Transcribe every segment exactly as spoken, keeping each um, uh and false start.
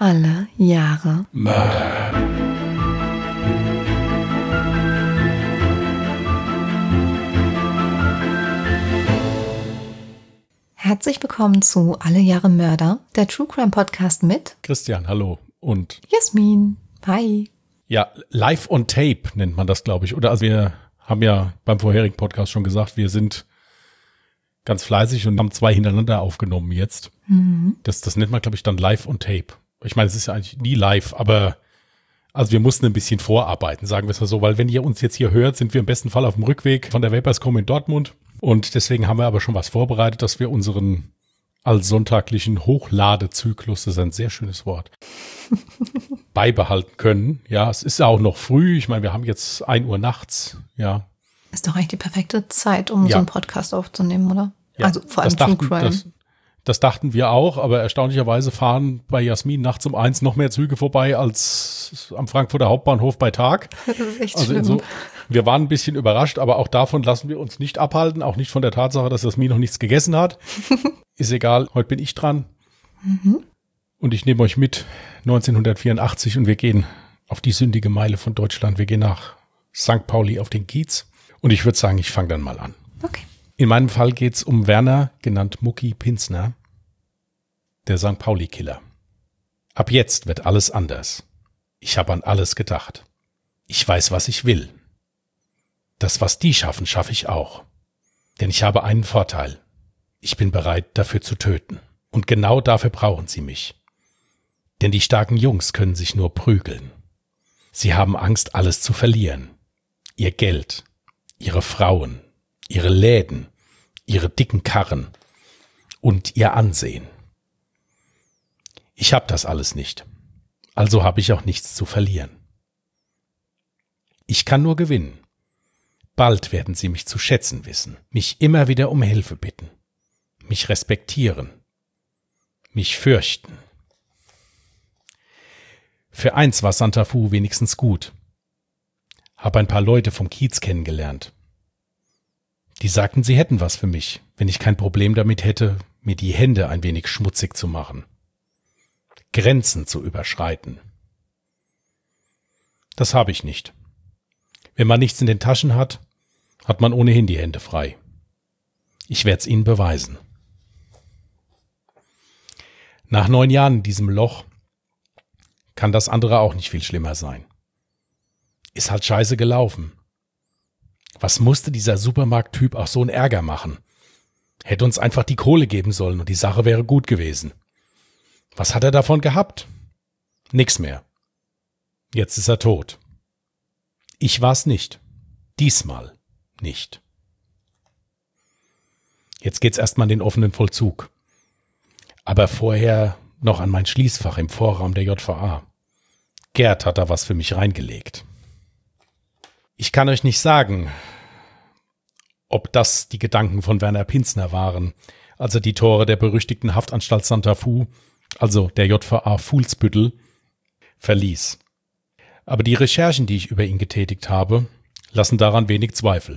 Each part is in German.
Alle Jahre Mörder. Herzlich willkommen zu Alle Jahre Mörder, der True Crime Podcast mit Christian, hallo. Und Jasmin. Hi. Ja, live on tape nennt man das, glaube ich. Oder also wir haben ja beim vorherigen Podcast schon gesagt, wir sind ganz fleißig und haben zwei hintereinander aufgenommen jetzt. Mhm. Das, das nennt man, glaube ich, dann live on tape. Ich meine, es ist ja eigentlich nie live, aber also wir mussten ein bisschen vorarbeiten, sagen wir es mal so, weil wenn ihr uns jetzt hier hört, sind wir im besten Fall auf dem Rückweg von der Vaporscom in Dortmund und deswegen haben wir aber schon was vorbereitet, dass wir unseren allsonntaglichen Hochladezyklus, das ist ein sehr schönes Wort, beibehalten können. Ja, es ist ja auch noch früh, ich meine, wir haben jetzt ein Uhr nachts, ja. Ist doch eigentlich die perfekte Zeit, um Ja. so einen Podcast aufzunehmen, oder? Ja, also vor allem das True dachten, Crime. Das, das dachten wir auch, aber erstaunlicherweise fahren bei Jasmin nachts um eins noch mehr Züge vorbei als am Frankfurter Hauptbahnhof bei Tag. Das ist echt Also schlimm. so, wir waren ein bisschen überrascht, aber auch davon lassen wir uns nicht abhalten, auch nicht von der Tatsache, dass Jasmin noch nichts gegessen hat. Ist egal, heute bin ich dran. Mhm. Und ich nehme euch mit neunzehnhundertvierundachtzig und wir gehen auf die sündige Meile von Deutschland. Wir gehen nach Sankt Pauli auf den Kiez. Und ich würde sagen, ich fange dann mal an. Okay. In meinem Fall geht es um Werner, genannt Mucki Pinzner, der Sankt Pauli-Killer. Ab jetzt wird alles anders. Ich habe an alles gedacht. Ich weiß, was ich will. Das, was die schaffen, schaffe ich auch. Denn ich habe einen Vorteil. Ich bin bereit, dafür zu töten. Und genau dafür brauchen sie mich. Denn die starken Jungs können sich nur prügeln. Sie haben Angst, alles zu verlieren. Ihr Geld, ihre Frauen, ihre Läden, ihre dicken Karren und ihr Ansehen. Ich habe das alles nicht. Also habe ich auch nichts zu verlieren. Ich kann nur gewinnen. Bald werden sie mich zu schätzen wissen, mich immer wieder um Hilfe bitten, mich respektieren, mich fürchten. Für eins war Santa Fu wenigstens gut. Hab ein paar Leute vom Kiez kennengelernt. Die sagten, sie hätten was für mich, wenn ich kein Problem damit hätte, mir die Hände ein wenig schmutzig zu machen. Grenzen zu überschreiten. Das habe ich nicht. Wenn man nichts in den Taschen hat, hat man ohnehin die Hände frei. Ich werde es ihnen beweisen. Nach neun Jahren in diesem Loch kann das andere auch nicht viel schlimmer sein. Ist halt scheiße gelaufen. Was musste dieser Supermarkttyp auch so einen Ärger machen? Hätte uns einfach die Kohle geben sollen und die Sache wäre gut gewesen. Was hat er davon gehabt? Nix mehr. Jetzt ist er tot. Ich war's nicht. Diesmal nicht. Jetzt geht's erstmal in den offenen Vollzug. Aber vorher noch an mein Schließfach im Vorraum der J V A. Gerd hat da was für mich reingelegt. Ich kann euch nicht sagen, ob das die Gedanken von Werner Pinzner waren, als er die Tore der berüchtigten Haftanstalt Santa Fu, also der J V A Fuhlsbüttel, verließ. Aber die Recherchen, die ich über ihn getätigt habe, lassen daran wenig Zweifel.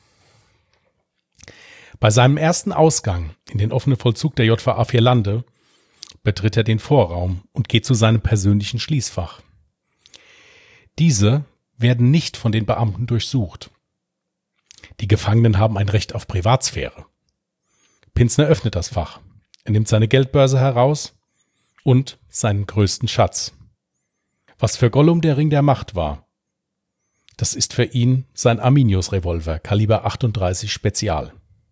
Bei seinem ersten Ausgang in den offenen Vollzug der J V A Vierlande betritt er den Vorraum und geht zu seinem persönlichen Schließfach. Diese werden nicht von den Beamten durchsucht. Die Gefangenen haben ein Recht auf Privatsphäre. Pinzner öffnet das Fach. Er nimmt seine Geldbörse heraus und seinen größten Schatz. Was für Gollum der Ring der Macht war, das ist für ihn sein Arminius-Revolver, Kaliber achtunddreißig Spezial.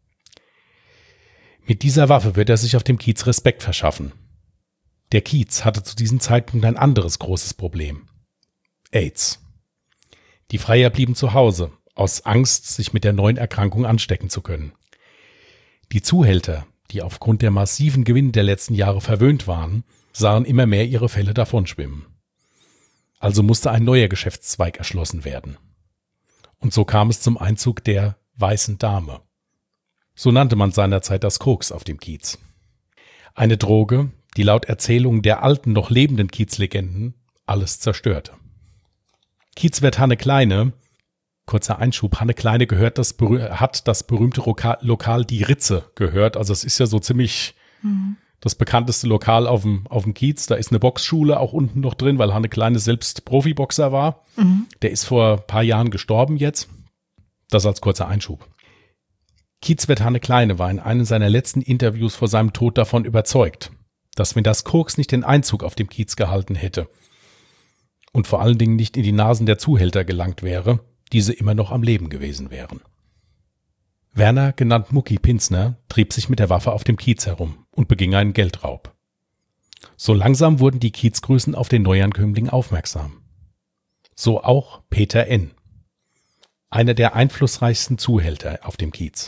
Mit dieser Waffe wird er sich auf dem Kiez Respekt verschaffen. Der Kiez hatte zu diesem Zeitpunkt ein anderes großes Problem. AIDS. Die Freier blieben zu Hause, aus Angst, sich mit der neuen Erkrankung anstecken zu können. Die Zuhälter, die aufgrund der massiven Gewinne der letzten Jahre verwöhnt waren, sahen immer mehr ihre Fälle davonschwimmen. Also musste ein neuer Geschäftszweig erschlossen werden. Und so kam es zum Einzug der Weißen Dame. So nannte man seinerzeit das Koks auf dem Kiez. Eine Droge, die laut Erzählungen der alten, noch lebenden Kiezlegenden alles zerstörte. Kiezwirt Hanne Kleine, kurzer Einschub, Hanne Kleine gehört das, hat das berühmte Lokal, Lokal Die Ritze gehört. Also es ist ja so ziemlich, mhm. das bekannteste Lokal auf dem, auf dem Kiez. Da ist eine Boxschule auch unten noch drin, weil Hanne Kleine selbst Profiboxer war. Mhm. Der ist vor ein paar Jahren gestorben jetzt. Das als kurzer Einschub. Kiezwirt Hanne Kleine war in einem seiner letzten Interviews vor seinem Tod davon überzeugt, dass wenn das Koks nicht den Einzug auf dem Kiez gehalten hätte und vor allen Dingen nicht in die Nasen der Zuhälter gelangt wäre, diese immer noch am Leben gewesen wären. Werner, genannt Mucki Pinzner, trieb sich mit der Waffe auf dem Kiez herum und beging einen Geldraub. So langsam wurden die Kiezgrößen auf den Neuankömmling aufmerksam. So auch Peter N., einer der einflussreichsten Zuhälter auf dem Kiez.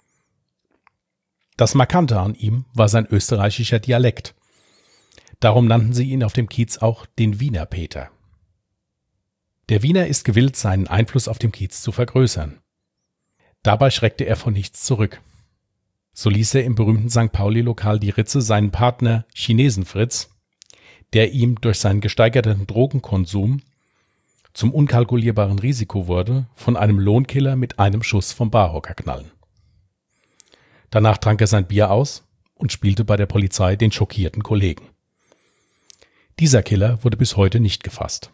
Das Markante an ihm war sein österreichischer Dialekt. Darum nannten sie ihn auf dem Kiez auch den Wiener Peter. Der Wiener ist gewillt, seinen Einfluss auf dem Kiez zu vergrößern. Dabei schreckte er vor nichts zurück. So ließ er im berühmten Sankt Pauli-Lokal Die Ritze seinen Partner Chinesen Fritz, der ihm durch seinen gesteigerten Drogenkonsum zum unkalkulierbaren Risiko wurde, von einem Lohnkiller mit einem Schuss vom Barhocker knallen. Danach trank er sein Bier aus und spielte bei der Polizei den schockierten Kollegen. Dieser Killer wurde bis heute nicht gefasst.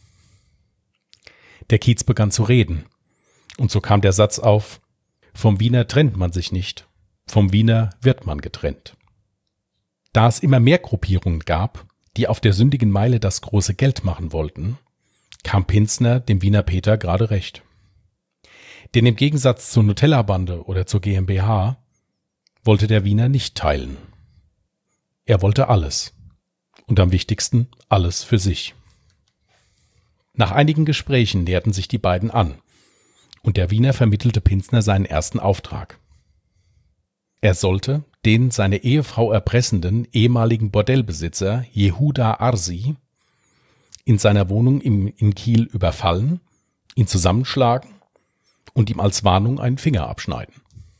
Der Kiez begann zu reden. Und so kam der Satz auf: Vom Wiener trennt man sich nicht, vom Wiener wird man getrennt. Da es immer mehr Gruppierungen gab, die auf der sündigen Meile das große Geld machen wollten, kam Pinzner dem Wiener Peter gerade recht. Denn im Gegensatz zur Nutella-Bande oder zur GmbH wollte der Wiener nicht teilen. Er wollte alles. Und am wichtigsten alles für sich. Nach einigen Gesprächen näherten sich die beiden an. Und der Wiener vermittelte Pinzner seinen ersten Auftrag. Er sollte den seine Ehefrau erpressenden ehemaligen Bordellbesitzer Jehuda Arsi in seiner Wohnung im, in Kiel überfallen, ihn zusammenschlagen und ihm als Warnung einen Finger abschneiden.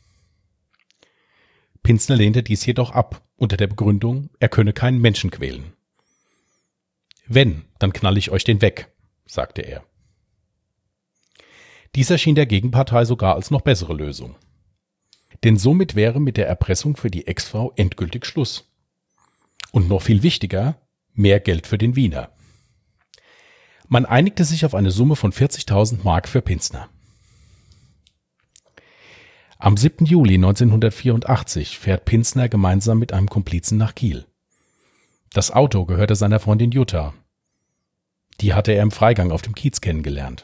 Pinzner lehnte dies jedoch ab, unter der Begründung, er könne keinen Menschen quälen. Wenn, dann knall ich euch den weg, sagte er. Dies erschien der Gegenpartei sogar als noch bessere Lösung. Denn somit wäre mit der Erpressung für die Ex-Frau endgültig Schluss. Und noch viel wichtiger, mehr Geld für den Wiener. Man einigte sich auf eine Summe von vierzigtausend Mark für Pinzner. Am siebten Juli neunzehnhundertvierundachtzig fährt Pinzner gemeinsam mit einem Komplizen nach Kiel. Das Auto gehörte seiner Freundin Jutta. Die hatte er im Freigang auf dem Kiez kennengelernt.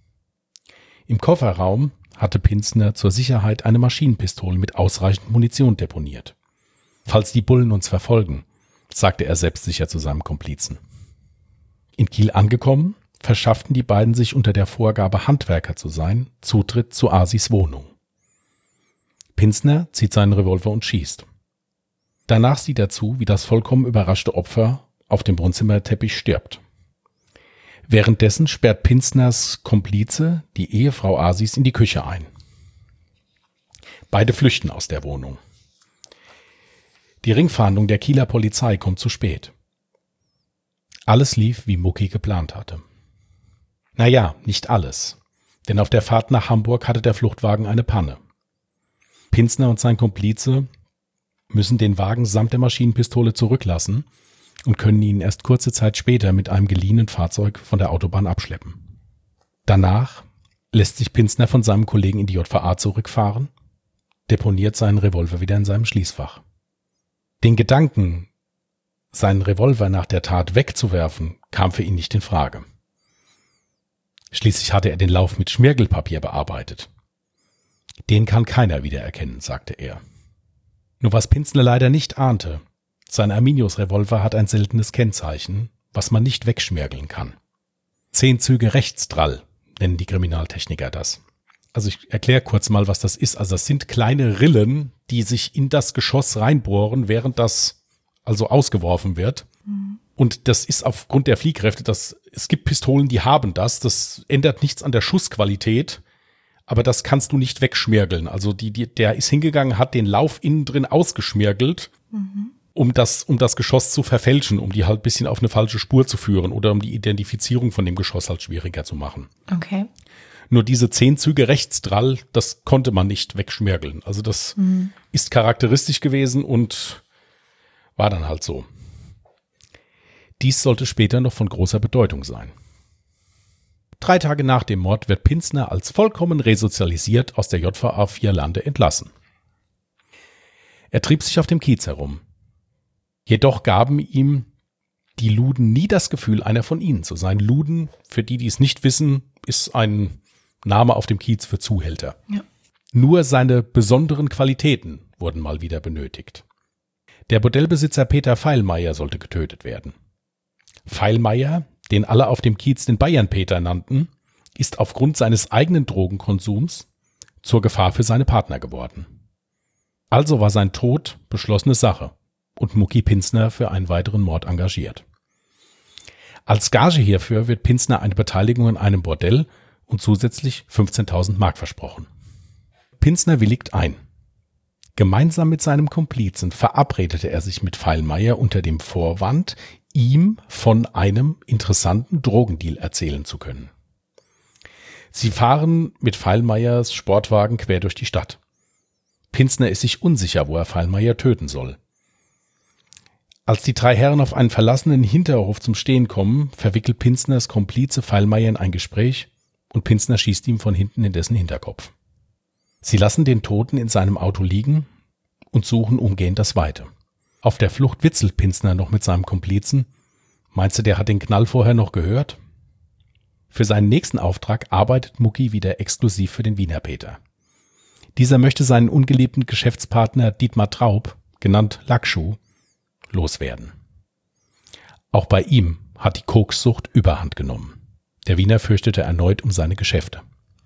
Im Kofferraum hatte Pinzner zur Sicherheit eine Maschinenpistole mit ausreichend Munition deponiert. Falls die Bullen uns verfolgen, sagte er selbstsicher zu seinem Komplizen. In Kiel angekommen, verschafften die beiden sich unter der Vorgabe, Handwerker zu sein, Zutritt zu Asis Wohnung. Pinzner zieht seinen Revolver und schießt. Danach sieht er zu, wie das vollkommen überraschte Opfer auf dem Wohnzimmerteppich stirbt. Währenddessen sperrt Pinzners Komplize die Ehefrau Asis in die Küche ein. Beide flüchten aus der Wohnung. Die Ringfahndung der Kieler Polizei kommt zu spät. Alles lief, wie Mucki geplant hatte. Naja, nicht alles, denn auf der Fahrt nach Hamburg hatte der Fluchtwagen eine Panne. Pinzner und sein Komplize müssen den Wagen samt der Maschinenpistole zurücklassen und können ihn erst kurze Zeit später mit einem geliehenen Fahrzeug von der Autobahn abschleppen. Danach lässt sich Pinzner von seinem Kollegen in die J V A zurückfahren, deponiert seinen Revolver wieder in seinem Schließfach. Den Gedanken, seinen Revolver nach der Tat wegzuwerfen, kam für ihn nicht in Frage. Schließlich hatte er den Lauf mit Schmirgelpapier bearbeitet. Den kann keiner wiedererkennen, sagte er. Nur was Pinzner leider nicht ahnte: Sein Arminius-Revolver hat ein seltenes Kennzeichen, was man nicht wegschmirgeln kann. Zehn Züge Rechtsdrall nennen die Kriminaltechniker das. Also ich erkläre kurz mal, was das ist. Also das sind kleine Rillen, die sich in das Geschoss reinbohren, während das also ausgeworfen wird. Mhm. Und das ist aufgrund der Fliehkräfte, das, es gibt Pistolen, die haben das. Das ändert nichts an der Schussqualität, aber das kannst du nicht wegschmirgeln. Also die, die, der ist hingegangen, hat den Lauf innen drin ausgeschmirgelt, mhm. um das, um das Geschoss zu verfälschen, um die halt ein bisschen auf eine falsche Spur zu führen oder um die Identifizierung von dem Geschoss halt schwieriger zu machen. Okay. Nur diese zehn Züge Rechtsdrall, das konnte man nicht wegschmirgeln. Also das mhm. ist charakteristisch gewesen und War dann halt so. Dies sollte später noch von großer Bedeutung sein. Drei Tage nach dem Mord wird Pinzner als vollkommen resozialisiert aus der J V A Vierlande entlassen. Er trieb sich auf dem Kiez herum. Jedoch gaben ihm die Luden nie das Gefühl, einer von ihnen zu sein. Luden, für die, die es nicht wissen, ist ein Name auf dem Kiez für Zuhälter. Ja. Nur seine besonderen Qualitäten wurden mal wieder benötigt. Der Bordellbesitzer Peter Feilmeier sollte getötet werden. Feilmeier, den alle auf dem Kiez den Bayern-Peter nannten, ist aufgrund seines eigenen Drogenkonsums zur Gefahr für seine Partner geworden. Also war sein Tod beschlossene Sache und Mucki Pinzner für einen weiteren Mord engagiert. Als Gage hierfür wird Pinzner eine Beteiligung an einem Bordell und zusätzlich fünfzehntausend Mark versprochen. Pinzner willigt ein. Gemeinsam mit seinem Komplizen verabredete er sich mit Feilmeier unter dem Vorwand, ihm von einem interessanten Drogendeal erzählen zu können. Sie fahren mit Feilmeiers Sportwagen quer durch die Stadt. Pinzner ist sich unsicher, wo er Feilmeier töten soll. Als die drei Herren auf einen verlassenen Hinterhof zum Stehen kommen, verwickelt Pinzners Komplize Feilmeier in ein Gespräch und Pinzner schießt ihm von hinten in dessen Hinterkopf. Sie lassen den Toten in seinem Auto liegen und suchen umgehend das Weite. Auf der Flucht witzelt Pinzner noch mit seinem Komplizen. Meinst du, der hat den Knall vorher noch gehört? Für seinen nächsten Auftrag arbeitet Mucki wieder exklusiv für den Wiener Peter. Dieser möchte seinen ungeliebten Geschäftspartner Dietmar Traub, genannt Lackschuh, loswerden. Auch bei ihm hat die Kokssucht Überhand genommen. Der Wiener fürchtete erneut um seine Geschäfte.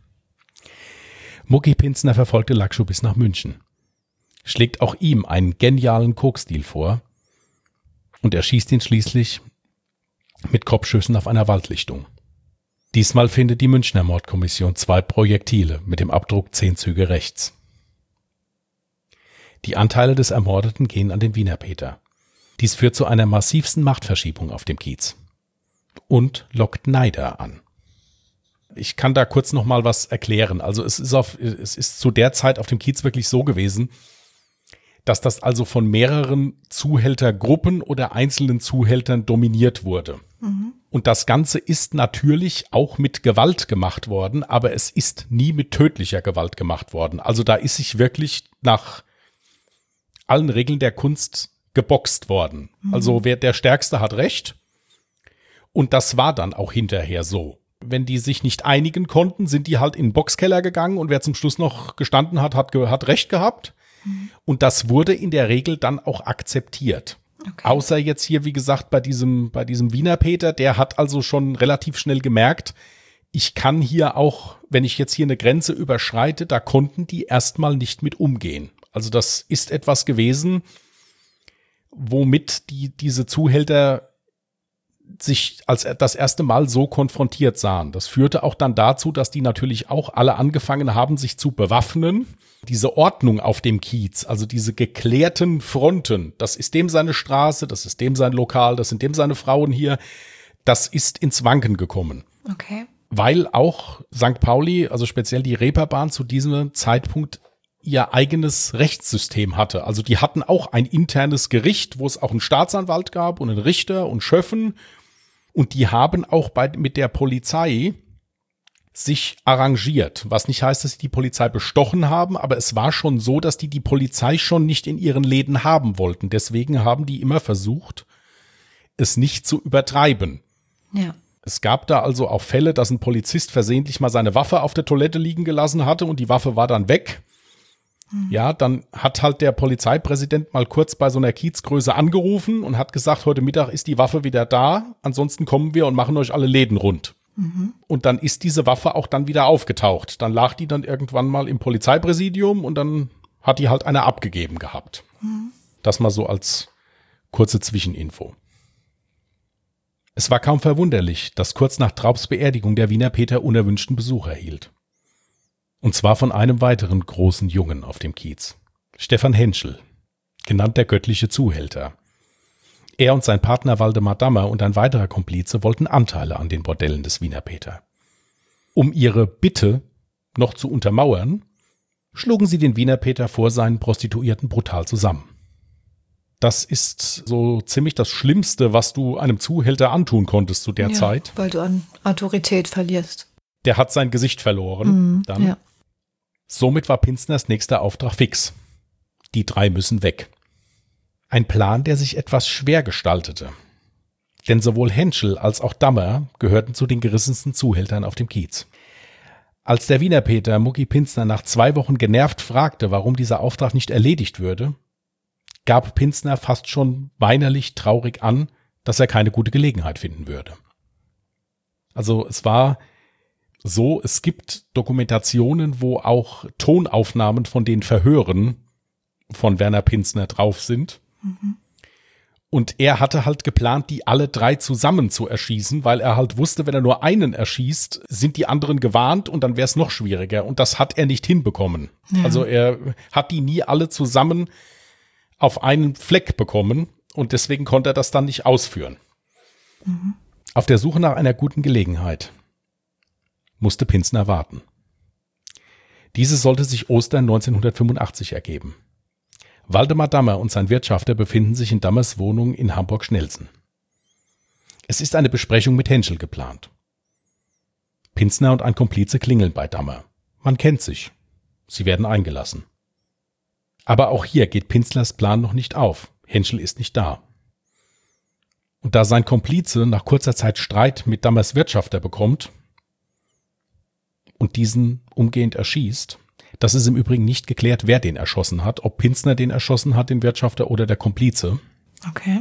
Mucki Pinzner verfolgte Lackschuh bis nach München, schlägt auch ihm einen genialen Koksdeal vor und erschießt ihn schließlich mit Kopfschüssen auf einer Waldlichtung. Diesmal findet die Münchner Mordkommission zwei Projektile mit dem Abdruck zehn Züge rechts. Die Anteile des Ermordeten gehen an den Wiener Peter. Dies führt zu einer massivsten Machtverschiebung auf dem Kiez und lockt Neider an. Ich kann da kurz noch mal was erklären. Also es ist auf, es ist zu der Zeit auf dem Kiez wirklich so gewesen, dass das also von mehreren Zuhältergruppen oder einzelnen Zuhältern dominiert wurde. Mhm. Und das Ganze ist natürlich auch mit Gewalt gemacht worden, aber es ist nie mit tödlicher Gewalt gemacht worden. Also da ist sich wirklich nach allen Regeln der Kunst geboxt worden. Mhm. Also wer der Stärkste hat Recht. Und das war dann auch hinterher so. Wenn die sich nicht einigen konnten, sind die halt in den Boxkeller gegangen und wer zum Schluss noch gestanden hat, hat, hat Recht gehabt. Mhm. Und das wurde in der Regel dann auch akzeptiert. Okay. Außer jetzt hier, wie gesagt, bei diesem, bei diesem Wiener Peter, der hat also schon relativ schnell gemerkt, ich kann hier auch, wenn ich jetzt hier eine Grenze überschreite, da konnten die erstmal nicht mit umgehen. Also das ist etwas gewesen, womit die, diese Zuhälter sich als das erste Mal so konfrontiert sahen. Das führte auch dann dazu, dass die natürlich auch alle angefangen haben, sich zu bewaffnen. Diese Ordnung auf dem Kiez, also diese geklärten Fronten, das ist dem seine Straße, das ist dem sein Lokal, das sind dem seine Frauen hier, das ist ins Wanken gekommen. Okay. Weil auch Sankt Pauli, also speziell die Reeperbahn zu diesem Zeitpunkt ihr eigenes Rechtssystem hatte. Also die hatten auch ein internes Gericht, wo es auch einen Staatsanwalt gab und einen Richter und Schöffen. Und die haben auch bei, mit der Polizei sich arrangiert. Was nicht heißt, dass sie die Polizei bestochen haben, aber es war schon so, dass die die Polizei schon nicht in ihren Läden haben wollten. Deswegen haben die immer versucht, es nicht zu übertreiben. Ja. Es gab da also auch Fälle, dass ein Polizist versehentlich mal seine Waffe auf der Toilette liegen gelassen hatte und die Waffe war dann weg. Ja, dann hat halt der Polizeipräsident mal kurz bei so einer Kiezgröße angerufen und hat gesagt, heute Mittag ist die Waffe wieder da, ansonsten kommen wir und machen euch alle Läden rund. Mhm. Und dann ist diese Waffe auch dann wieder aufgetaucht. Dann lag die dann irgendwann mal im Polizeipräsidium und dann hat die halt einer abgegeben gehabt. Mhm. Das mal so als kurze Zwischeninfo. Es war kaum verwunderlich, dass kurz nach Traubs Beerdigung der Wiener Peter unerwünschten Besuch erhielt. Und zwar von einem weiteren großen Jungen auf dem Kiez. Stefan Henschel, genannt der göttliche Zuhälter. Er und sein Partner Waldemar Dammer und ein weiterer Komplize wollten Anteile an den Bordellen des Wiener Peter. Um ihre Bitte noch zu untermauern, schlugen sie den Wiener Peter vor seinen Prostituierten brutal zusammen. Das ist so ziemlich das Schlimmste, was du einem Zuhälter antun konntest zu der ja, Zeit. Weil du an Autorität verlierst. Der hat sein Gesicht verloren. Mhm, dann. Ja. Somit war Pinzners nächster Auftrag fix. Die drei müssen weg. Ein Plan, der sich etwas schwer gestaltete. Denn sowohl Henschel als auch Dammer gehörten zu den gerissensten Zuhältern auf dem Kiez. Als der Wiener Peter Mucki Pinzner nach zwei Wochen genervt fragte, warum dieser Auftrag nicht erledigt würde, gab Pinzner fast schon weinerlich traurig an, dass er keine gute Gelegenheit finden würde. Also es war so, es gibt Dokumentationen, wo auch Tonaufnahmen von den Verhören von Werner Pinzner drauf sind. Mhm. Und er hatte halt geplant, die alle drei zusammen zu erschießen, weil er halt wusste, wenn er nur einen erschießt, sind die anderen gewarnt und dann wäre es noch schwieriger. Und das hat er nicht hinbekommen. Ja. Also er hat die nie alle zusammen auf einen Fleck bekommen und deswegen konnte er das dann nicht ausführen. Mhm. Auf der Suche nach einer guten Gelegenheit musste Pinzner warten. Diese sollte sich Ostern neunzehnhundertfünfundachtzig ergeben. Waldemar Dammer und sein Wirtschafter befinden sich in Dammers Wohnung in Hamburg-Schnelsen. Es ist eine Besprechung mit Henschel geplant. Pinzner und ein Komplize klingeln bei Dammer. Man kennt sich. Sie werden eingelassen. Aber auch hier geht Pinzners Plan noch nicht auf. Henschel ist nicht da. Und da sein Komplize nach kurzer Zeit Streit mit Dammers Wirtschafter bekommt und diesen umgehend erschießt, das ist im Übrigen nicht geklärt, wer den erschossen hat, ob Pinzner den erschossen hat, den Wirtschafter oder der Komplize. Okay.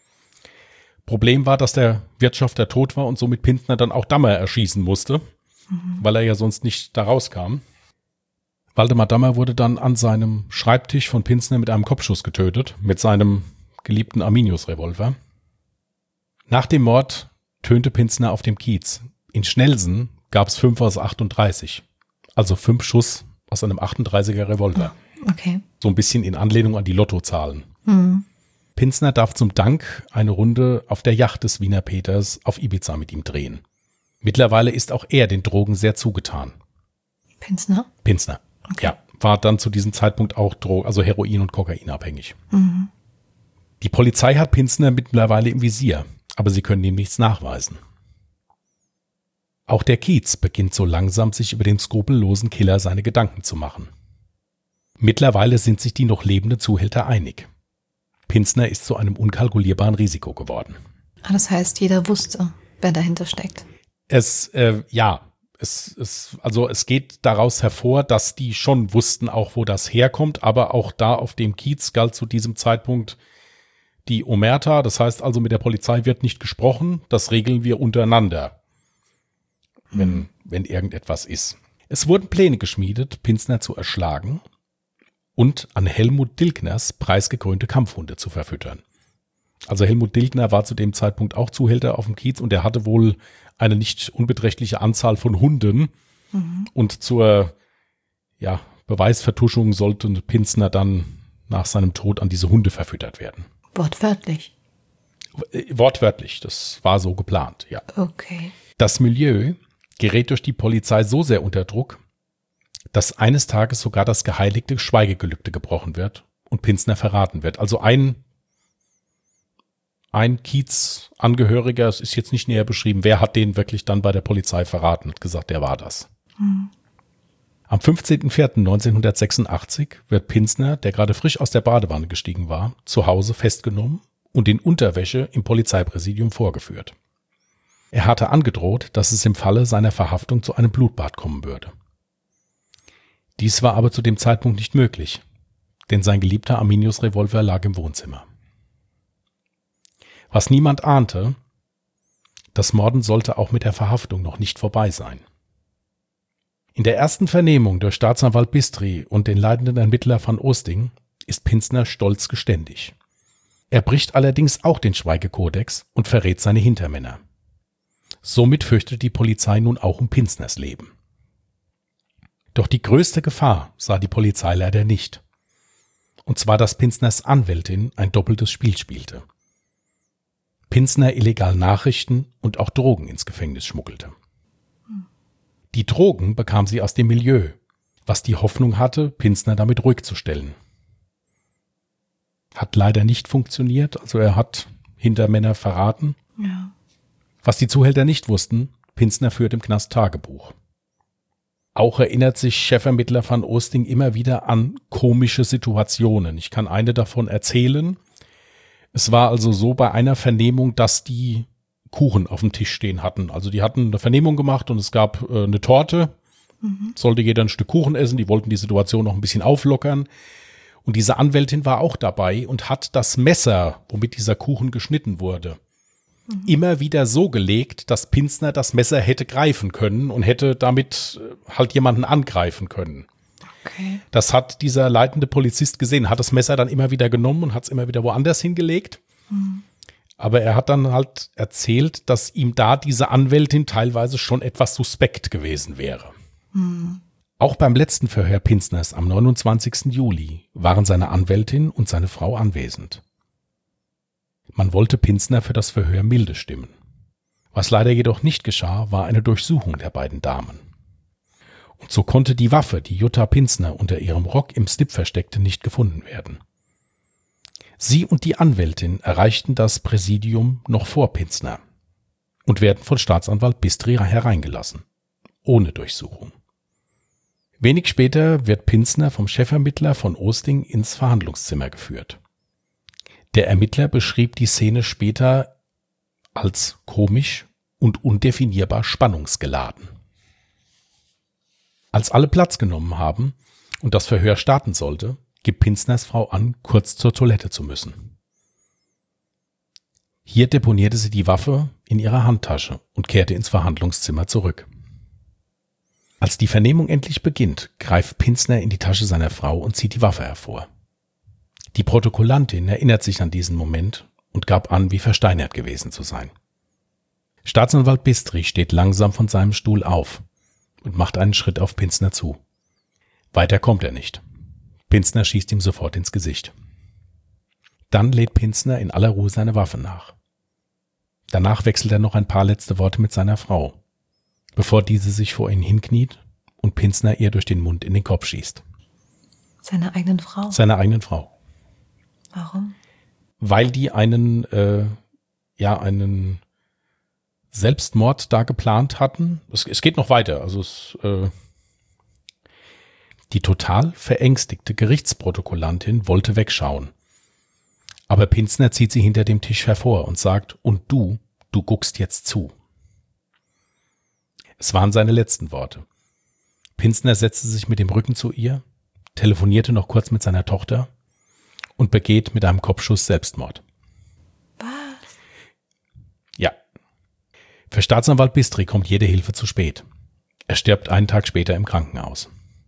Problem war, dass der Wirtschafter tot war und somit Pinzner dann auch Dammer erschießen musste, mhm. weil er ja sonst nicht da rauskam. Waldemar Dammer wurde dann an seinem Schreibtisch von Pinzner mit einem Kopfschuss getötet, mit seinem geliebten Arminius-Revolver. Nach dem Mord tönte Pinzner auf dem Kiez. In Schnelsen gab es fünf aus achtunddreißig, also fünf Schuss aus einem achtunddreißiger Revolver. Okay. So ein bisschen in Anlehnung an die Lottozahlen. Mhm. Pinzner darf zum Dank eine Runde auf der Yacht des Wiener Peters auf Ibiza mit ihm drehen. Mittlerweile ist auch er den Drogen sehr zugetan. Pinzner? Pinzner, okay. Ja. War dann zu diesem Zeitpunkt auch Dro- also Heroin- und Kokain abhängig. Mhm. Die Polizei hat Pinzner mittlerweile im Visier, aber sie können ihm nichts nachweisen. Auch der Kiez beginnt so langsam, sich über den skrupellosen Killer seine Gedanken zu machen. Mittlerweile sind sich die noch lebenden Zuhälter einig. Pinzner ist zu einem unkalkulierbaren Risiko geworden. Ah, das heißt, jeder wusste, wer dahinter steckt. Es, äh, ja, es, es, also es geht daraus hervor, dass die schon wussten auch, wo das herkommt, aber auch da auf dem Kiez galt zu diesem Zeitpunkt die Omerta, das heißt also mit der Polizei wird nicht gesprochen, das regeln wir untereinander. Wenn, wenn irgendetwas ist. Es wurden Pläne geschmiedet, Pinzner zu erschlagen und an Helmut Dilkners preisgekrönte Kampfhunde zu verfüttern. Also Helmut Dilkner war zu dem Zeitpunkt auch Zuhälter auf dem Kiez und er hatte wohl eine nicht unbeträchtliche Anzahl von Hunden. Mhm. Und zur ja, Beweisvertuschung sollte Pinzner dann nach seinem Tod an diese Hunde verfüttert werden. Wortwörtlich? Wortwörtlich, das war so geplant, ja. Okay. Das Milieu gerät durch die Polizei so sehr unter Druck, dass eines Tages sogar das geheiligte Schweigegelübde gebrochen wird und Pinzner verraten wird. Also ein, ein Kiez-Angehöriger, es ist jetzt nicht näher beschrieben, wer hat den wirklich dann bei der Polizei verraten und gesagt, der war das. Hm. Am fünfzehnten vierten neunzehnhundertsechsundachtzig wird Pinzner, der gerade frisch aus der Badewanne gestiegen war, zu Hause festgenommen und in Unterwäsche im Polizeipräsidium vorgeführt. Er hatte angedroht, dass es im Falle seiner Verhaftung zu einem Blutbad kommen würde. Dies war aber zu dem Zeitpunkt nicht möglich, denn sein geliebter Arminius-Revolver lag im Wohnzimmer. Was niemand ahnte, das Morden sollte auch mit der Verhaftung noch nicht vorbei sein. In der ersten Vernehmung durch Staatsanwalt Bistri und den leitenden Ermittler van Oosting ist Pinzner stolz geständig. Er bricht allerdings auch den Schweigekodex und verrät seine Hintermänner. Somit fürchtet die Polizei nun auch um Pinzners Leben. Doch die größte Gefahr sah die Polizei leider nicht. Und zwar, dass Pinzners Anwältin ein doppeltes Spiel spielte. Pinzner illegal Nachrichten und auch Drogen ins Gefängnis schmuggelte. Die Drogen bekam sie aus dem Milieu, was die Hoffnung hatte, Pinzner damit ruhig zu stellen. Hat leider nicht funktioniert. Also er hat Hintermänner verraten. Ja. Was die Zuhälter nicht wussten, Pinzner führt im Knast Tagebuch. Auch erinnert sich Chefermittler van Oosting immer wieder an komische Situationen. Ich kann eine davon erzählen. Es war also so bei einer Vernehmung, dass die Kuchen auf dem Tisch stehen hatten. Also die hatten eine Vernehmung gemacht und es gab äh, eine Torte. Mhm. Sollte jeder ein Stück Kuchen essen. Die wollten die Situation noch ein bisschen auflockern. Und diese Anwältin war auch dabei und hat das Messer, womit dieser Kuchen geschnitten wurde, mhm. immer wieder so gelegt, dass Pinzner das Messer hätte greifen können und hätte damit halt jemanden angreifen können. Okay. Das hat dieser leitende Polizist gesehen, hat das Messer dann immer wieder genommen und hat es immer wieder woanders hingelegt. Mhm. Aber er hat dann halt erzählt, dass ihm da diese Anwältin teilweise schon etwas suspekt gewesen wäre. Mhm. Auch beim letzten Verhör Pinzners am neunundzwanzigsten Juli waren seine Anwältin und seine Frau anwesend. Man wollte Pinzner für das Verhör milde stimmen. Was leider jedoch nicht geschah, war eine Durchsuchung der beiden Damen. Und so konnte die Waffe, die Jutta Pinzner unter ihrem Rock im Slip versteckte, nicht gefunden werden. Sie und die Anwältin erreichten das Präsidium noch vor Pinzner und werden von Staatsanwalt Bistri hereingelassen, ohne Durchsuchung. Wenig später wird Pinzner vom Chefermittler von Oosting ins Verhandlungszimmer geführt. Der Ermittler beschrieb die Szene später als komisch und undefinierbar spannungsgeladen. Als alle Platz genommen haben und das Verhör starten sollte, gibt Pinzners Frau an, kurz zur Toilette zu müssen. Hier deponierte sie die Waffe in ihrer Handtasche und kehrte ins Verhandlungszimmer zurück. Als die Vernehmung endlich beginnt, greift Pinzner in die Tasche seiner Frau und zieht die Waffe hervor. Die Protokollantin erinnert sich an diesen Moment und gab an, wie versteinert gewesen zu sein. Staatsanwalt Bistri steht langsam von seinem Stuhl auf und macht einen Schritt auf Pinzner zu. Weiter kommt er nicht. Pinzner schießt ihm sofort ins Gesicht. Dann lädt Pinzner in aller Ruhe seine Waffe nach. Danach wechselt er noch ein paar letzte Worte mit seiner Frau, bevor diese sich vor ihn hinkniet und Pinzner ihr durch den Mund in den Kopf schießt. Seiner eigenen Frau? Seiner eigenen Frau. Warum? Weil die einen, äh, ja, einen Selbstmord da geplant hatten. Es, es geht noch weiter. Also es, äh, die total verängstigte Gerichtsprotokollantin wollte wegschauen. Aber Pinzner zieht sie hinter dem Tisch hervor und sagt, und du, du guckst jetzt zu. Es waren seine letzten Worte. Pinzner setzte sich mit dem Rücken zu ihr, telefonierte noch kurz mit seiner Tochter und begeht mit einem Kopfschuss Selbstmord. Was? Ja. Für Staatsanwalt Bistri kommt jede Hilfe zu spät. Er stirbt einen Tag später im Krankenhaus.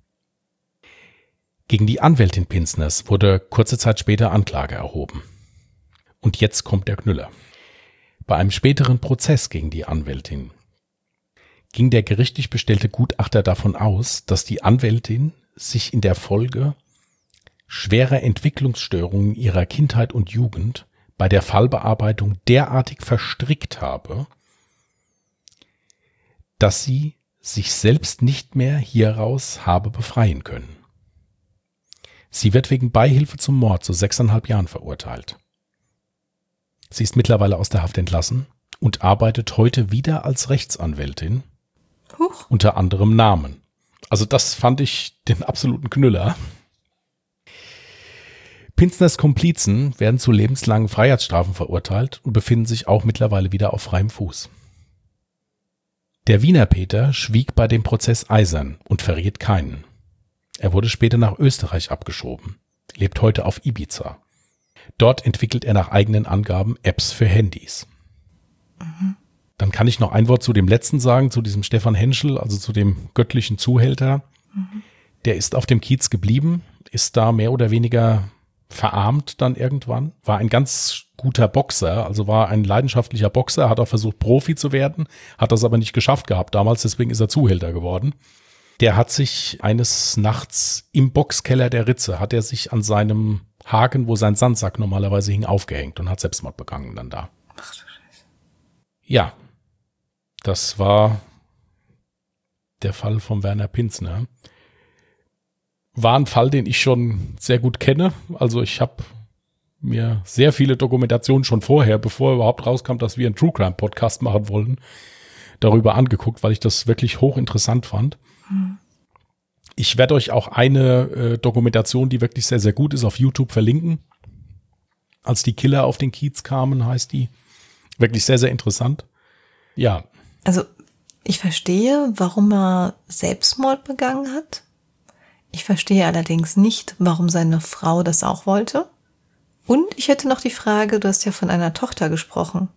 Gegen die Anwältin Pinzners wurde kurze Zeit später Anklage erhoben. Und jetzt kommt der Knüller. Bei einem späteren Prozess gegen die Anwältin ging der gerichtlich bestellte Gutachter davon aus, dass die Anwältin sich in der Folge schwerer Entwicklungsstörungen ihrer Kindheit und Jugend bei der Fallbearbeitung derartig verstrickt habe, dass sie sich selbst nicht mehr hieraus habe befreien können. Sie wird wegen Beihilfe zum Mord zu sechseinhalb Jahren verurteilt. Sie ist mittlerweile aus der Haft entlassen und arbeitet heute wieder als Rechtsanwältin, Huch. Unter anderem Namen. Also das fand ich den absoluten Knüller. Pinzners Komplizen werden zu lebenslangen Freiheitsstrafen verurteilt und befinden sich auch mittlerweile wieder auf freiem Fuß. Der Wiener Peter schwieg bei dem Prozess eisern und verriet keinen. Er wurde später nach Österreich abgeschoben, lebt heute auf Ibiza. Dort entwickelt er nach eigenen Angaben Apps für Handys. Mhm. Dann kann ich noch ein Wort zu dem letzten sagen, zu diesem Stefan Henschel, also zu dem göttlichen Zuhälter. Mhm. Der ist auf dem Kiez geblieben, ist da mehr oder weniger verarmt dann irgendwann, war ein ganz guter Boxer, also war ein leidenschaftlicher Boxer, hat auch versucht Profi zu werden, hat das aber nicht geschafft gehabt damals, deswegen ist er Zuhälter geworden. Der hat sich eines Nachts im Boxkeller der Ritze, hat er sich an seinem Haken, wo sein Sandsack normalerweise hing, aufgehängt und hat Selbstmord begangen dann da. Ach du Scheiße. Ja, das war der Fall von Werner Pinzner. War ein Fall, den ich schon sehr gut kenne. Also ich habe mir sehr viele Dokumentationen schon vorher, bevor überhaupt rauskam, dass wir einen True Crime Podcast machen wollten, darüber angeguckt, weil ich das wirklich hochinteressant fand. Hm. Ich werde euch auch eine äh, Dokumentation, die wirklich sehr, sehr gut ist, auf YouTube verlinken. Als die Killer auf den Kiez kamen, heißt die. Wirklich sehr, sehr interessant. Ja. Also ich verstehe, warum er Selbstmord begangen hat. Ich verstehe allerdings nicht, warum seine Frau das auch wollte. Und ich hätte noch die Frage, du hast ja von einer Tochter gesprochen.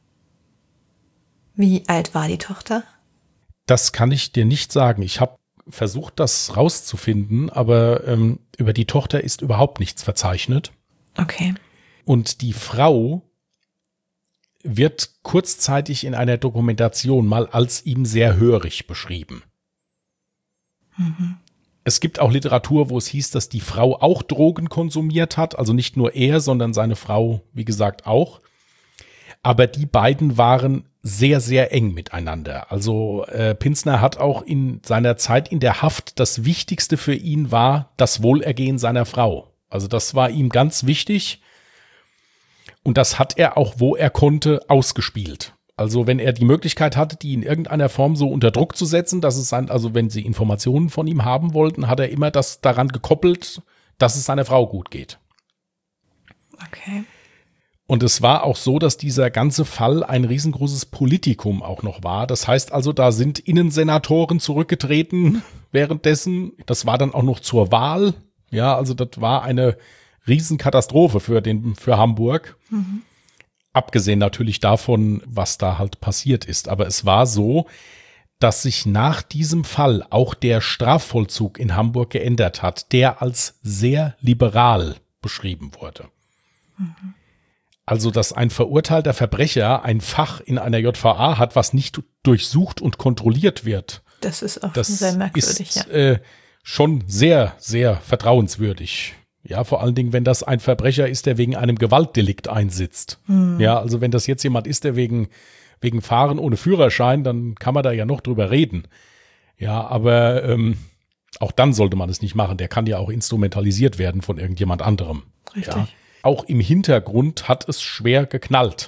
Wie alt war die Tochter? Das kann ich dir nicht sagen. Ich habe versucht, das rauszufinden, aber ähm, über die Tochter ist überhaupt nichts verzeichnet. Okay. Und die Frau wird kurzzeitig in einer Dokumentation mal als ihm sehr hörig beschrieben. Mhm. Es gibt auch Literatur, wo es hieß, dass die Frau auch Drogen konsumiert hat, also nicht nur er, sondern seine Frau, wie gesagt, auch. Aber die beiden waren sehr, sehr eng miteinander. Also äh, Pinzner hat auch in seiner Zeit in der Haft, das Wichtigste für ihn war das Wohlergehen seiner Frau. Also das war ihm ganz wichtig und das hat er auch, wo er konnte, ausgespielt. Also wenn er die Möglichkeit hatte, die in irgendeiner Form so unter Druck zu setzen, dass es sein, also wenn sie Informationen von ihm haben wollten, hat er immer das daran gekoppelt, dass es seiner Frau gut geht. Okay. Und es war auch so, dass dieser ganze Fall ein riesengroßes Politikum auch noch war. Das heißt also, da sind Innensenatoren zurückgetreten währenddessen. Das war dann auch noch zur Wahl. Ja, also das war eine Riesenkatastrophe für den, für Hamburg. Mhm. Abgesehen natürlich davon, was da halt passiert ist. Aber es war so, dass sich nach diesem Fall auch der Strafvollzug in Hamburg geändert hat, der als sehr liberal beschrieben wurde. Mhm. Also, dass ein verurteilter Verbrecher ein Fach in einer J V A hat, was nicht durchsucht und kontrolliert wird. Das ist auch das sehr merkwürdig, ist, ja. Äh, schon sehr, sehr vertrauenswürdig. Ja, vor allen Dingen, wenn das ein Verbrecher ist, der wegen einem Gewaltdelikt einsitzt. Hm. Ja, also wenn das jetzt jemand ist, der wegen, wegen Fahren ohne Führerschein, dann kann man da ja noch drüber reden. Ja, aber ähm, auch dann sollte man es nicht machen. Der kann ja auch instrumentalisiert werden von irgendjemand anderem. Richtig. Ja. Auch im Hintergrund hat es schwer geknallt.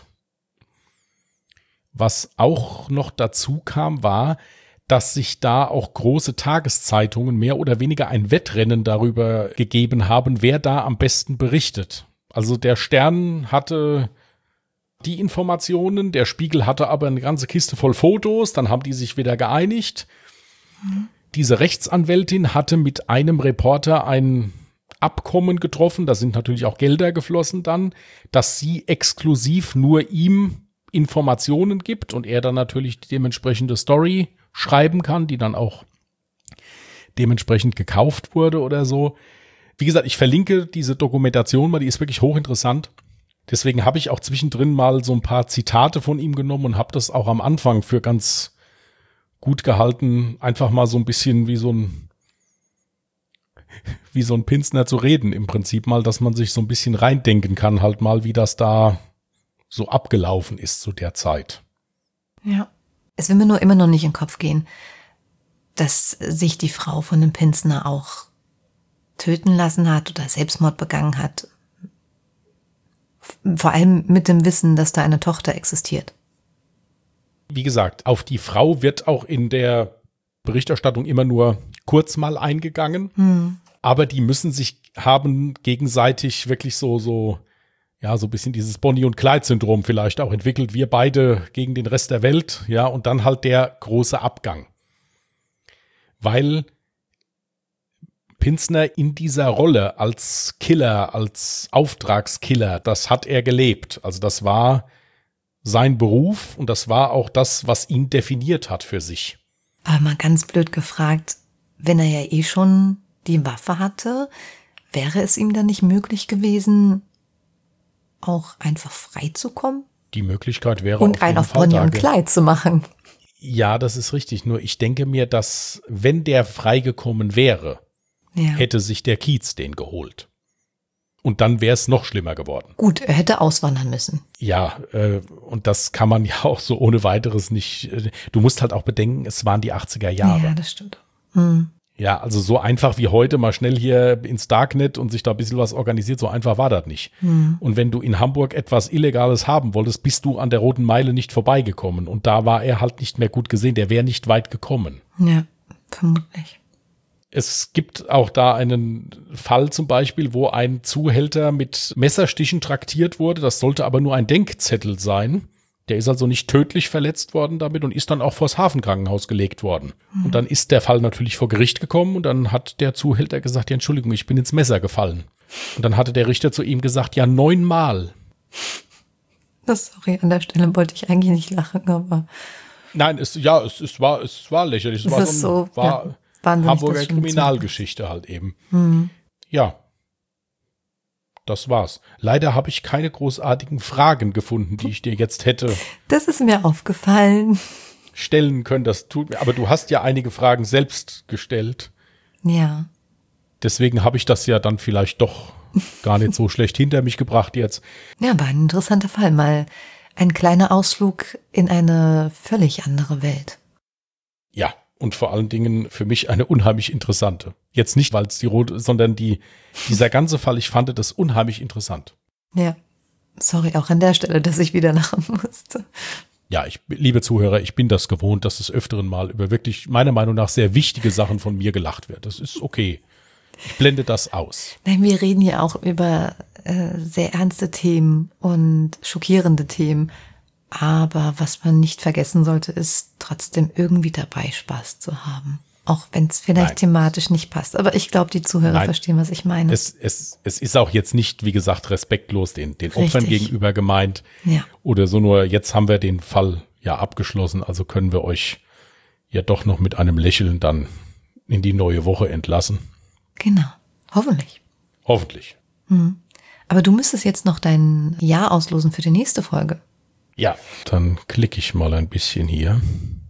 Was auch noch dazu kam, war, dass sich da auch große Tageszeitungen mehr oder weniger ein Wettrennen darüber gegeben haben, wer da am besten berichtet. Also der Stern hatte die Informationen, der Spiegel hatte aber eine ganze Kiste voll Fotos, dann haben die sich wieder geeinigt. Mhm. Diese Rechtsanwältin hatte mit einem Reporter ein Abkommen getroffen, da sind natürlich auch Gelder geflossen dann, dass sie exklusiv nur ihm Informationen gibt und er dann natürlich die dementsprechende Story schreiben kann, die dann auch dementsprechend gekauft wurde oder so. Wie gesagt, ich verlinke diese Dokumentation mal, die ist wirklich hochinteressant. Deswegen habe ich auch zwischendrin mal so ein paar Zitate von ihm genommen und habe das auch am Anfang für ganz gut gehalten, einfach mal so ein bisschen wie so ein wie so ein Pinzner zu reden im Prinzip mal, dass man sich so ein bisschen reindenken kann halt mal, wie das da so abgelaufen ist zu der Zeit. Ja, es will mir nur immer noch nicht in den Kopf gehen, dass sich die Frau von dem Pinzner auch töten lassen hat oder Selbstmord begangen hat. Vor allem mit dem Wissen, dass da eine Tochter existiert. Wie gesagt, auf die Frau wird auch in der Berichterstattung immer nur kurz mal eingegangen. Hm. Aber die müssen sich haben gegenseitig wirklich so, so, ja, so ein bisschen dieses Bonnie- und Clyde-Syndrom vielleicht auch entwickelt. Wir beide gegen den Rest der Welt, ja, und dann halt der große Abgang. Weil Pinzner in dieser Rolle als Killer, als Auftragskiller, das hat er gelebt. Also das war sein Beruf und das war auch das, was ihn definiert hat für sich. Aber mal ganz blöd gefragt, wenn er ja eh schon die Waffe hatte, wäre es ihm dann nicht möglich gewesen, auch einfach frei zu kommen? Die Möglichkeit wäre und einen auf Bonnie und Clyde zu machen. Ja, das ist richtig. Nur ich denke mir, dass wenn der freigekommen wäre, ja. hätte sich der Kiez den geholt. Und dann wäre es noch schlimmer geworden. Gut, er hätte auswandern müssen. Ja, äh, und das kann man ja auch so ohne weiteres nicht. Äh, du musst halt auch bedenken, es waren die achtziger Jahre. Ja, das stimmt. Hm. Ja, also so einfach wie heute mal schnell hier ins Darknet und sich da ein bisschen was organisiert, so einfach war das nicht. Hm. Und wenn du in Hamburg etwas Illegales haben wolltest, bist du an der Roten Meile nicht vorbeigekommen. Und da war er halt nicht mehr gut gesehen, der wäre nicht weit gekommen. Ja, vermutlich. Es gibt auch da einen Fall zum Beispiel, wo ein Zuhälter mit Messerstichen traktiert wurde. Das sollte aber nur ein Denkzettel sein. Der ist also nicht tödlich verletzt worden damit und ist dann auch vors Hafenkrankenhaus gelegt worden. Mhm. Und dann ist der Fall natürlich vor Gericht gekommen und dann hat der Zuhälter gesagt, ja, Entschuldigung, ich bin ins Messer gefallen. Und dann hatte der Richter zu ihm gesagt, ja, neunmal. Das, sorry, an der Stelle wollte ich eigentlich nicht lachen, aber. Nein, es, ja, es, es war, es war lächerlich. Es das war ist so, so war ja, Hamburger Kriminalgeschichte halt eben. Mhm. Ja. Das war's. Leider habe ich keine großartigen Fragen gefunden, die ich dir jetzt hätte. Das ist mir aufgefallen. Stellen können, das tut mir. Aber du hast ja einige Fragen selbst gestellt. Ja. Deswegen habe ich das ja dann vielleicht doch gar nicht so schlecht hinter mich gebracht jetzt. Ja, war ein interessanter Fall. Mal ein kleiner Ausflug in eine völlig andere Welt. Ja. Und vor allen Dingen für mich eine unheimlich interessante. Jetzt nicht, weil es die rote, sondern die, dieser ganze Fall, ich fand das unheimlich interessant. Ja, sorry auch an der Stelle, dass ich wieder lachen musste. Ja, ich, liebe Zuhörer, ich bin das gewohnt, dass des Öfteren mal über wirklich, meiner Meinung nach, sehr wichtige Sachen von mir gelacht wird. Das ist okay. Ich blende das aus. Nein, wir reden ja auch über äh, sehr ernste Themen und schockierende Themen. Aber was man nicht vergessen sollte, ist trotzdem irgendwie dabei Spaß zu haben. Auch wenn es vielleicht Nein. thematisch nicht passt. Aber ich glaube, die Zuhörer Nein. verstehen, was ich meine. Es, es, es ist auch jetzt nicht, wie gesagt, respektlos den, den Opfern gegenüber gemeint. Ja. Oder so, nur jetzt haben wir den Fall ja abgeschlossen. Also können wir euch ja doch noch mit einem Lächeln dann in die neue Woche entlassen. Genau. Hoffentlich. Hoffentlich. Hm. Aber du müsstest jetzt noch dein Ja auslosen für die nächste Folge. Ja, dann klicke ich mal ein bisschen hier.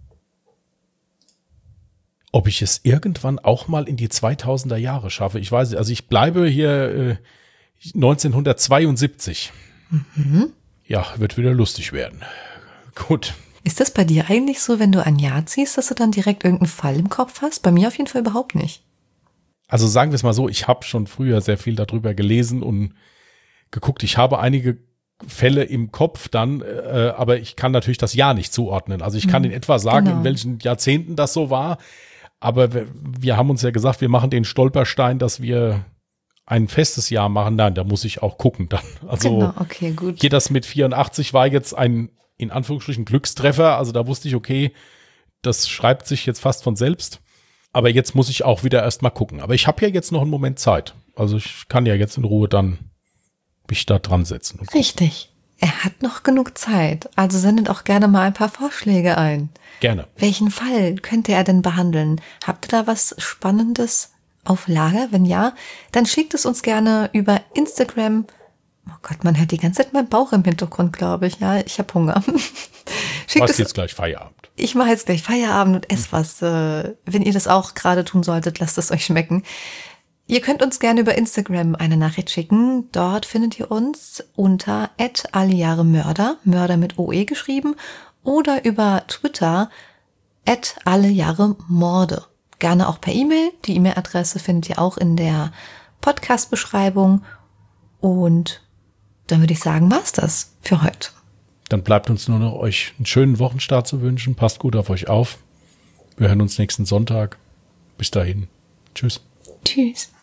Ob ich es irgendwann auch mal in die zweitausender Jahre schaffe, ich weiß nicht. Also ich bleibe hier äh, neunzehnhundertzweiundsiebzig. Mhm. Ja, wird wieder lustig werden. Gut. Ist das bei dir eigentlich so, wenn du ein Jahr ziehst, dass du dann direkt irgendeinen Fall im Kopf hast? Bei mir auf jeden Fall überhaupt nicht. Also sagen wir es mal so, ich habe schon früher sehr viel darüber gelesen und geguckt. Ich habe einige Fälle im Kopf dann, äh, aber ich kann natürlich das Jahr nicht zuordnen. Also ich kann in etwa sagen, genau. in welchen Jahrzehnten das so war, aber wir, wir haben uns ja gesagt, wir machen den Stolperstein, dass wir ein festes Jahr machen. Nein, da muss ich auch gucken dann. Also genau, okay, gut. Hier das mit vierundachtzig war jetzt ein, in Anführungsstrichen, Glückstreffer. Also da wusste ich, okay, das schreibt sich jetzt fast von selbst. Aber jetzt muss ich auch wieder erst mal gucken. Aber ich habe ja jetzt noch einen Moment Zeit. Also ich kann ja jetzt in Ruhe dann mich da dran setzen. Richtig. Er hat noch genug Zeit. Also sendet auch gerne mal ein paar Vorschläge ein. Gerne. Welchen Fall könnte er denn behandeln? Habt ihr da was Spannendes auf Lager? Wenn ja, dann schickt es uns gerne über Instagram. Oh Gott, man hört die ganze Zeit meinen Bauch im Hintergrund, glaube ich. Ja, ich habe Hunger. Du machst jetzt gleich Feierabend. Ich mache jetzt gleich Feierabend und esse was. Wenn ihr das auch gerade tun solltet, lasst es euch schmecken. Ihr könnt uns gerne über Instagram eine Nachricht schicken. Dort findet ihr uns unter at allejahremörder, Mörder mit O E geschrieben, oder über Twitter at allejahremorde. Gerne auch per E-Mail. Die E-Mail-Adresse findet ihr auch in der Podcast-Beschreibung. Und dann würde ich sagen, war's das für heute. Dann bleibt uns nur noch euch einen schönen Wochenstart zu wünschen. Passt gut auf euch auf. Wir hören uns nächsten Sonntag. Bis dahin. Tschüss. Tschüss.